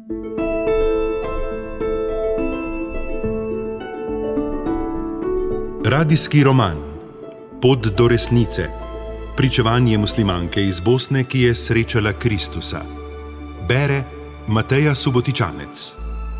Radijski roman Pot do resnice. Pričevanje muslimanke iz Bosne, ki je srečala Kristusa. Bere Mateja Subotičanec.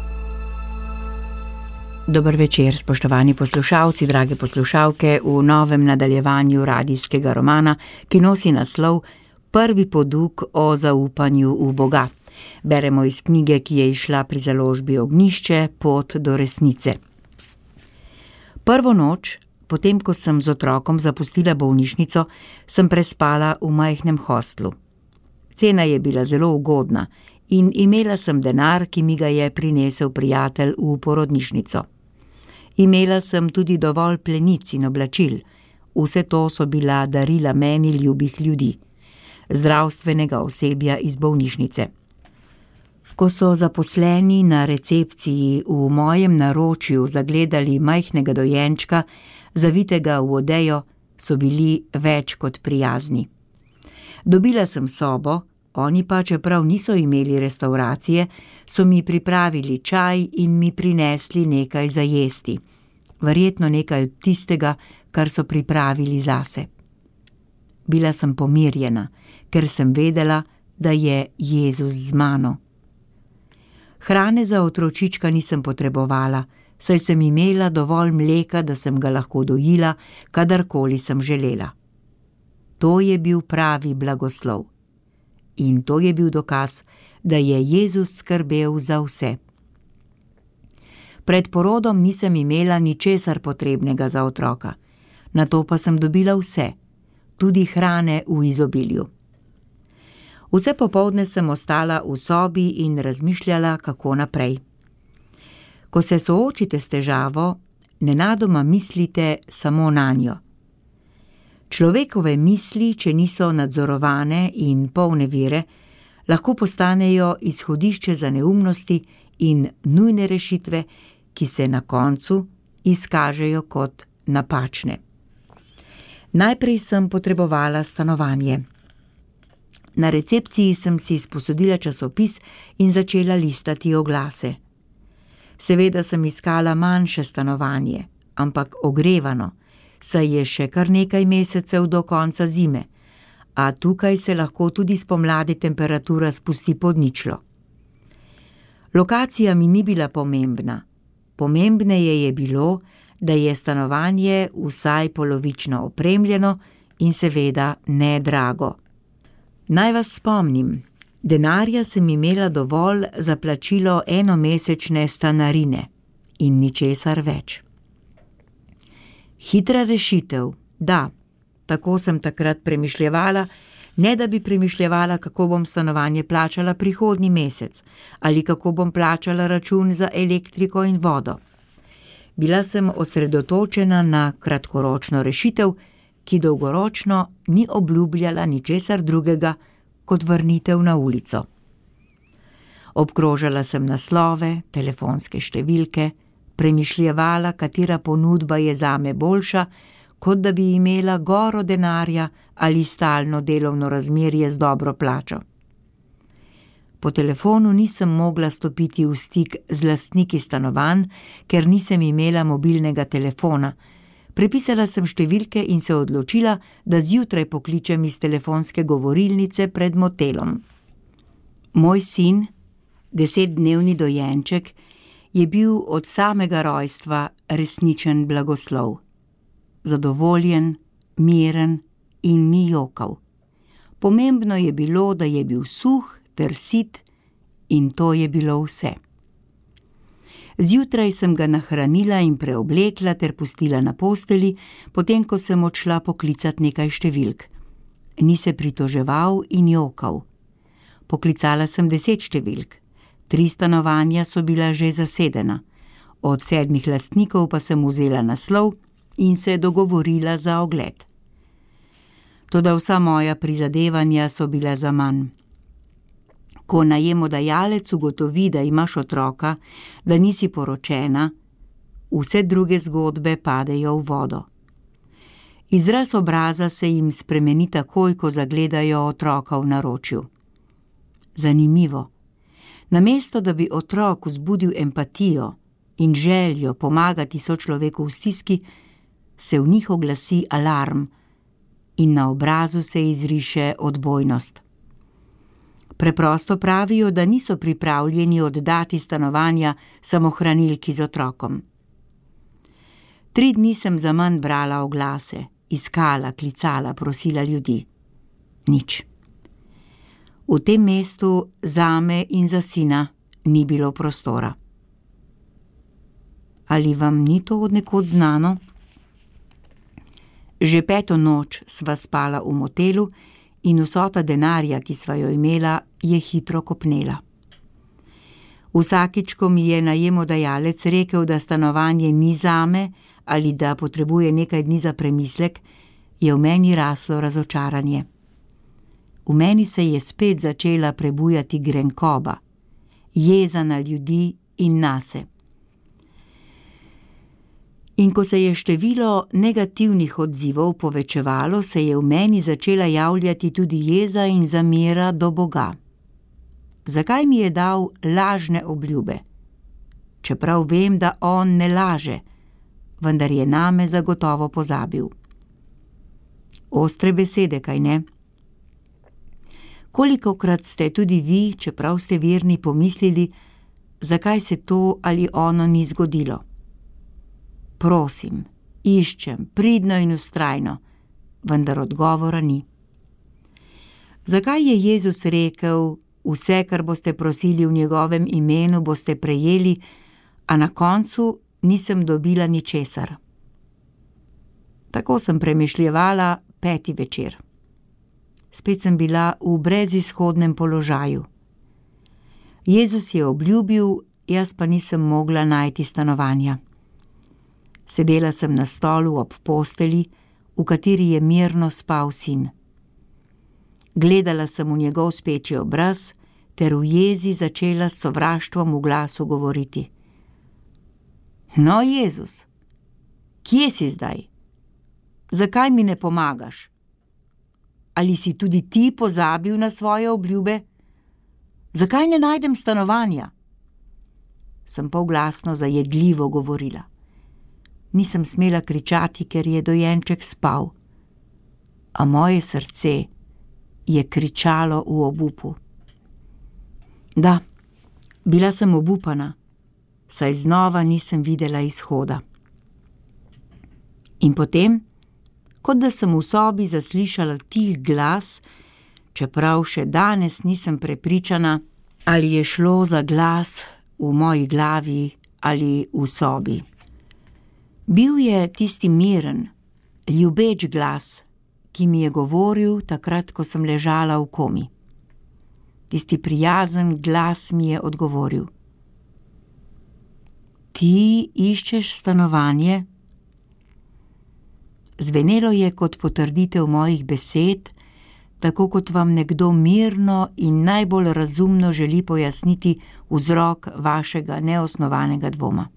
Dober večer, spoštovani poslušalci, drage poslušalke, v novem nadaljevanju radijskega romana, ki nosi naslov Prvi poduk o zaupanju v Boga. Beremo iz knjige, ki je izšla pri založbi Ognjišče, Pot do resnice. Prvo noč, potem ko sem z otrokom zapustila bolnišnico, sem prespala v majhnem hostlu. Cena je bila zelo ugodna in imela sem denar, ki mi ga je prinesel prijatelj v porodnišnico. Imela sem tudi dovolj plenic in oblačil. Vse to so bila darila meni ljubih ljudi, zdravstvenega osebja iz bolnišnice. Ko so zaposleni na recepciji v mojem naročju zagledali majhnega dojenčka, zavitega v odejo, so bili več kot prijazni. Dobila sem sobo, oni pa, čeprav niso imeli restavracije, so mi pripravili čaj in mi prinesli nekaj za jesti. Verjetno nekaj od tistega, kar so pripravili zase. Bila sem pomirjena, ker sem vedela, da je Jezus z mano. Hrane za otročička nisem potrebovala, saj sem imela dovolj mleka, da sem ga lahko dojila, kadarkoli sem želela. To je bil pravi blagoslov. In to je bil dokaz, da je Jezus skrbel za vse. Pred porodom nisem imela ničesar potrebnega za otroka, nato pa sem dobila vse, tudi hrane v izobilju. Vse popoldne sem ostala v sobi in razmišljala, kako naprej. Ko se soočite s težavo, nenadoma mislite samo nanjo. Človekove misli, če niso nadzorovane in polne vere, lahko postanejo izhodišče za neumnosti in nujne rešitve, ki se na koncu izkažejo kot napačne. Najprej sem potrebovala stanovanje. Na recepciji sem si izposodila časopis in začela listati oglase. Seveda sem iskala manjše stanovanje, ampak ogrevano, saj je še kar nekaj mesecev do konca zime, a tukaj se lahko tudi spomladi temperatura spusti pod ničlo. Lokacija mi ni bila pomembna. Pomembneje je bilo, da je stanovanje vsaj polovično opremljeno in seveda ne drago. Naj vas spomnim, denarja sem imela dovolj za plačilo enomesečne stanarine in ničesar več. Hitra rešitev, da, tako sem takrat premišljevala, ne da bi premišljevala, kako bom stanovanje plačala prihodnji mesec ali kako bom plačala račun za elektriko in vodo. Bila sem osredotočena na kratkoročno rešitev, ki dolgoročno ni obljubljala ničesar drugega kot vrnitev na ulico. Obkrožala sem naslove, telefonske številke, premišljevala, katera ponudba je zame boljša, kot da bi imela goro denarja ali stalno delovno razmerje z dobro plačo. Po telefonu nisem mogla stopiti v stik z lastniki stanovanj, ker nisem imela mobilnega telefona. Prepisala sem številke in se odločila, da zjutraj pokličem iz telefonske govorilnice pred motelom. Moj sin, 10-dnevni dojenček, je bil od samega rojstva resničen blagoslov. Zadovoljen, miren in ni jokal. Pomembno je bilo, da je bil suh ter sit in to je bilo vse. Zjutraj sem ga nahranila in preoblekla ter pustila na posteli, potem ko sem odšla poklicat nekaj številk. Ni se pritoževal in jokal. Poklicala sem 10 številk. 3 stanovanja so bila že zasedena. Od 7 lastnikov pa sem vzela naslov in se dogovorila za ogled. Toda vsa moja prizadevanja so bila zaman. Ko najemodajalec ugotovi, da imaš otroka, da nisi poročena, vse druge zgodbe padejo v vodo. Izraz obraza se jim spremeni takoj, ko zagledajo otroka v naročju. Zanimivo. Namesto da bi otrok vzbudil empatijo in željo pomagati sočloveku v stiski, se v njih oglasi alarm in na obrazu se izriše odbojnost. Preprosto pravijo, da niso pripravljeni oddati stanovanja samohranilki z otrokom. 3 dni sem zaman brala oglase, iskala, klicala, prosila ljudi. Nič. V tem mestu zame in za sina ni bilo prostora. Ali vam ni to od nekod znano? Že 5. noč sva spala v motelu in vsota denarja, ki sva jo imela, je hitro kopnela. Vsakič, ko mi je najemodajalec rekel, da stanovanje ni zame ali da potrebuje nekaj dni za premislek, je v meni raslo razočaranje. V meni se je spet začela prebujati grenkoba, jeza na ljudi in nase. In ko se je število negativnih odzivov povečevalo, se je v meni začela javljati tudi jeza in zamera do Boga. Zakaj mi je dal lažne obljube? Čeprav vem, da on ne laže, vendar je name zagotovo pozabil. Ostre besede, kaj ne? Kolikokrat ste tudi vi, čeprav ste verni, pomislili, zakaj se to ali ono ni zgodilo? Prosim, iščem, pridno in vztrajno, vendar odgovora ni. Zakaj je Jezus rekel, vse, kar boste prosili v njegovem imenu, boste prejeli, a na koncu nisem dobila ničesar? Tako sem premišljevala 5. večer. Spet sem bila v brezizhodnem položaju. Jezus je obljubil, jaz pa nisem mogla najti stanovanja. Sedela sem na stolu ob posteli, v kateri je mirno spal sin. Gledala sem v njegov speči obraz ter v jezi začela s sovraštvom v glasu govoriti. No, Jezus, kje si zdaj? Zakaj mi ne pomagaš? Ali si tudi ti pozabil na svoje obljube? Zakaj ne najdem stanovanja? Sem polglasno zajedljivo govorila. Nisem smela kričati, ker je dojenček spal, a moje srce je kričalo v obupu. Da, bila sem obupana, saj znova nisem videla izhoda. In potem, kot da sem v sobi zaslišala tih glas, čeprav še danes nisem prepričana, ali je šlo za glas v moji glavi ali v sobi. Bil je tisti miren, ljubeč glas, ki mi je govoril takrat, ko sem ležala v komi. Tisti prijazen glas mi je odgovoril. Ti iščeš stanovanje? Zvenelo je kot potrditev mojih besed, tako kot vam nekdo mirno in najbolj razumno želi pojasniti vzrok vašega neosnovanega dvoma.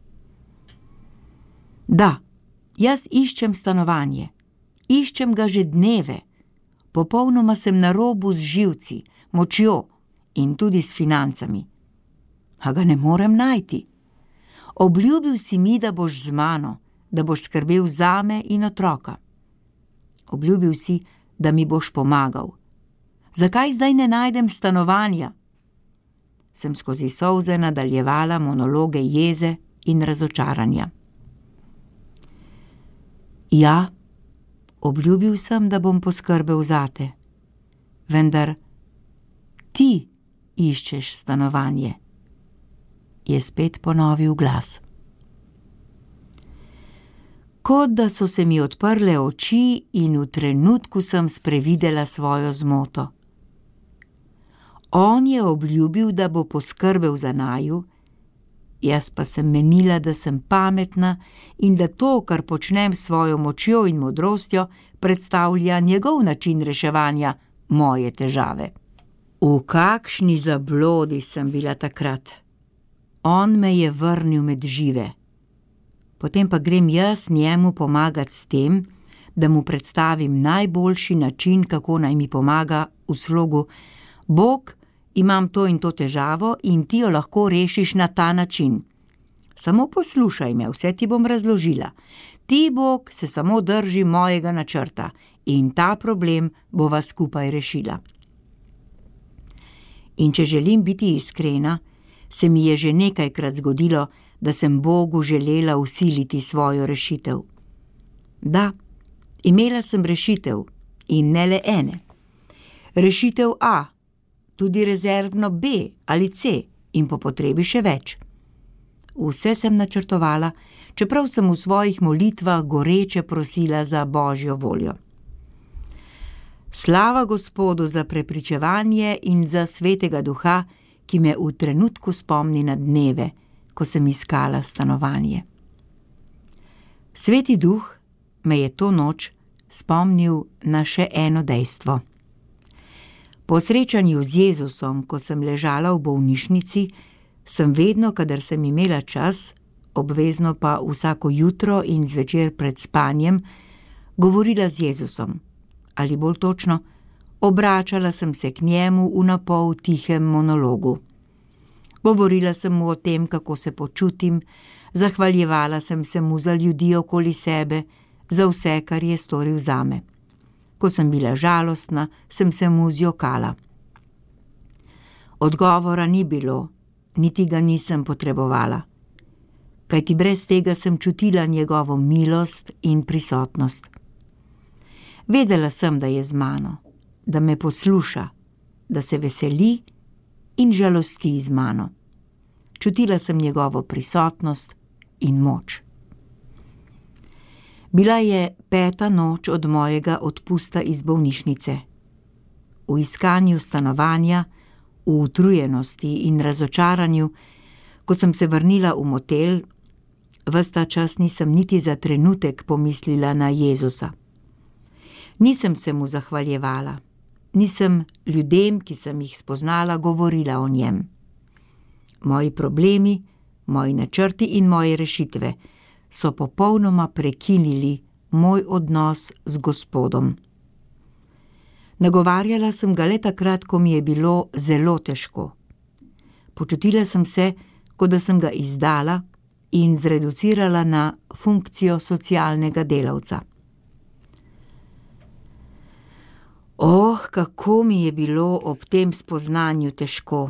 Da, jaz iščem stanovanje. Iščem ga že dneve. Popolnoma sem na robu z živci, močjo in tudi s financami. A ga ne morem najti. Obljubil si mi, da boš z mano, da boš skrbel zame in otroka. Obljubil si, da mi boš pomagal. Zakaj zdaj ne najdem stanovanja? Sem skozi solze nadaljevala monologe jeze in razočaranja. Ja, obljubil sem, da bom poskrbel zate, vendar ti iščeš stanovanje, je spet ponovil glas. Kot da so se mi odprle oči in v trenutku sem sprevidela svojo zmoto. On je obljubil, da bo poskrbel za naju, jaz pa sem menila, da sem pametna in da to, kar počnem s svojo močjo in modrostjo, predstavlja njegov način reševanja moje težave. V kakšni zablodi sem bila takrat. On me je vrnil med žive. Potem pa grem jaz njemu pomagati s tem, da mu predstavim najboljši način, kako naj mi pomaga v slogu: Bog Imam to in to težavo in ti jo lahko rešiš na ta način. Samo poslušaj me, vse ti bom razložila. Ti, Bog, se samo drži mojega načrta in ta problem bova skupaj rešila. In če želim biti iskrena, se mi je že nekajkrat zgodilo, da sem Bogu želela vsiliti svojo rešitev. Da, imela sem rešitev in ne le ene. Rešitev A, tudi rezervno B ali C in po potrebi še več. Vse sem načrtovala, čeprav sem v svojih molitvah goreče prosila za Božjo voljo. Slava Gospodu za prepričevanje in za Svetega Duha, ki me v trenutku spomni na dneve, ko sem iskala stanovanje. Sveti Duh me je to noč spomnil na še eno dejstvo. Po srečanju z Jezusom, ko sem ležala v bolnišnici, sem vedno, kadar sem imela čas, obvezno pa vsako jutro in zvečer pred spanjem, govorila z Jezusom, ali bolj točno, obračala sem se k njemu v napol tihem monologu. Govorila sem mu o tem, kako se počutim, zahvaljevala sem se mu za ljudi okoli sebe, za vse, kar je storil zame. Ko sem bila žalostna, sem se mu zjokala. Odgovora ni bilo, niti ga nisem potrebovala, kajti brez tega sem čutila njegovo milost in prisotnost. Vedela sem, da je z mano, da me posluša, da se veseli in žalosti z mano. Čutila sem njegovo prisotnost in moč. Bila je 5. noč od mojega odpusta iz bolnišnice. V iskanju stanovanja, v utrujenosti in razočaranju, ko sem se vrnila v motel, ves ta čas nisem niti za trenutek pomislila na Jezusa. Nisem se mu zahvaljevala, nisem ljudem, ki sem jih spoznala, govorila o njem. Moji problemi, moji načrti in moje rešitve so popolnoma prekinili moj odnos z Gospodom. Nagovarjala sem ga le takrat, ko mi je bilo zelo težko. Počutila sem se, kot da sem ga izdala in zreducirala na funkcijo socialnega delavca. Kako mi je bilo ob tem spoznanju težko.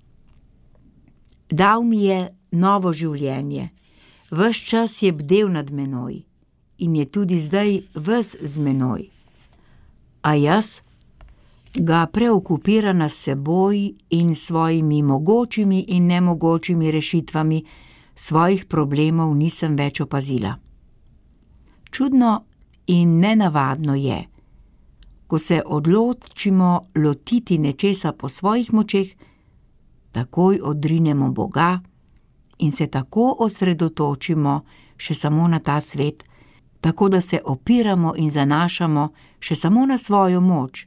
Dal mi je novo življenje, ves čas je bdel nad menoj in je tudi zdaj ves z menoj. A jaz ga preokupirana s seboj in svojimi mogočimi in nemogočimi rešitvami svojih problemov nisem več opazila. Čudno in nenavadno je, ko se odločimo lotiti nečesa po svojih močeh, takoj odrinemo Boga in se tako osredotočimo še samo na ta svet, tako da se opiramo in zanašamo še samo na svojo moč.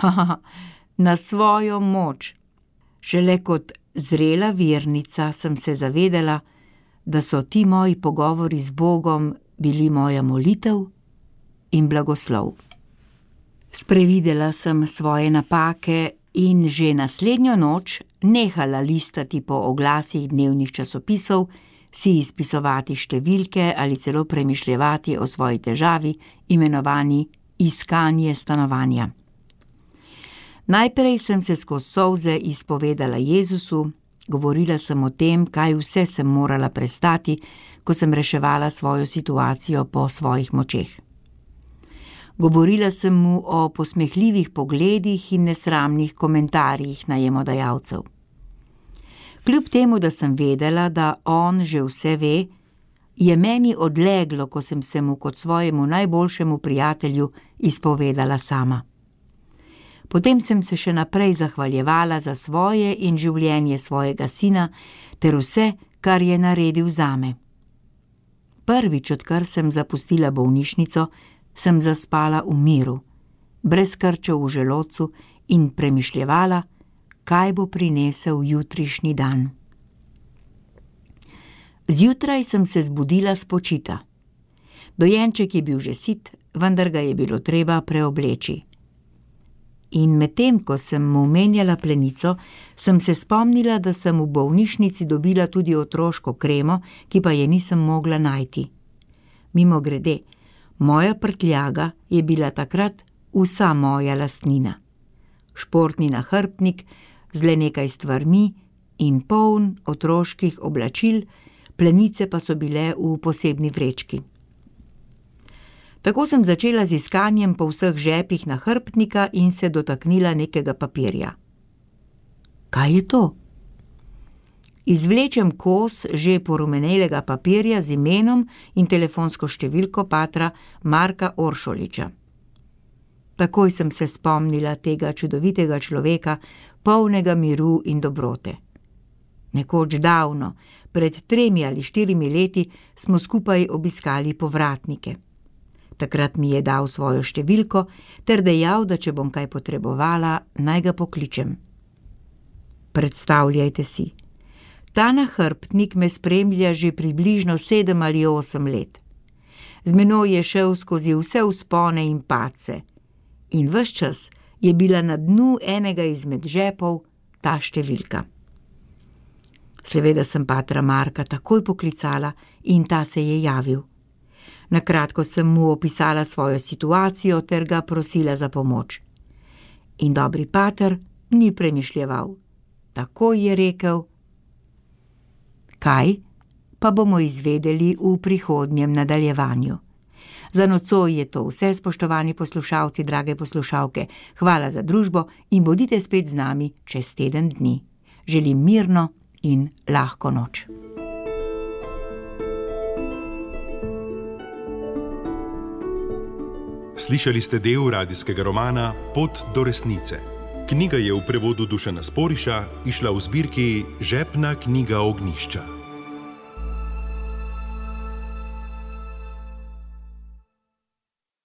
Na svojo moč. Šele kot zrela vernica sem se zavedala, da so ti moji pogovori z Bogom bili moja molitev in blagoslov. Sprevidela sem svoje napake in že naslednjo noč nehala listati po oglasih dnevnih časopisov, si izpisovati številke ali celo premišljevati o svoji težavi, imenovani iskanje stanovanja. Najprej sem se skozi solze izpovedala Jezusu, govorila sem o tem, kaj vse sem morala prestati, ko sem reševala svojo situacijo po svojih močeh. Govorila sem mu o posmehljivih pogledih in nesramnih komentarjih najemodajalcev. Kljub temu, da sem vedela, da on že vse ve, je meni odleglo, ko sem se mu kot svojemu najboljšemu prijatelju izpovedala sama. Potem sem se še naprej zahvaljevala za svoje in življenje svojega sina ter vse, kar je naredil zame. Prvič, odkar sem zapustila bolnišnico, sem zaspala v miru, brez krčev v želodcu in premišljevala, kaj bo prinesel jutrišnji dan. Zjutraj sem se zbudila spočita. Dojenček je bil že sit, vendar ga je bilo treba preobleči. In medtem, ko sem mu menjala plenico, sem se spomnila, da sem v bolnišnici dobila tudi otroško kremo, ki pa je nisem mogla najti. Mimogrede, moja prtljaga je bila takrat vsa moja lastnina. Športni nahrbtnik z le nekaj stvarmi in poln otroških oblačil, plenice pa so bile v posebni vrečki. Tako sem začela z iskanjem po vseh žepih nahrbtnika in se dotaknila nekega papirja. Kaj je to? Izvlečem kos že porumenelega papirja z imenom in telefonsko številko patra Marka Oršoliča. Takoj sem se spomnila tega čudovitega človeka, polnega miru in dobrote. Nekoč davno, pred 3 ali 4 leti, smo skupaj obiskali povratnike. Takrat mi je dal svojo številko ter dejal, da če bom kaj potrebovala, naj ga pokličem. Predstavljajte si, ta nahrbtnik me spremlja že približno 7 ali 8 let. Z menoj je šel skozi vse vzpone in padce in ves čas je bila na dnu enega izmed žepov ta številka. Seveda sem patra Marka takoj poklicala in ta se je javil. Na kratko sem mu opisala svojo situacijo ter ga prosila za pomoč. In dobri pater ni premišljeval. Takoj je rekel: kaj pa bomo izvedeli v prihodnjem nadaljevanju. Za nocoj je to vse, spoštovani poslušalci, drage poslušalke. Hvala za družbo in bodite spet z nami čez teden dni. Želim mirno in lahko noč. Slišali ste del radijskega romana Pot do resnice. Knjiga je v prevodu Dušana Sporiša izšla v zbirki Žepna knjiga Ognjišča.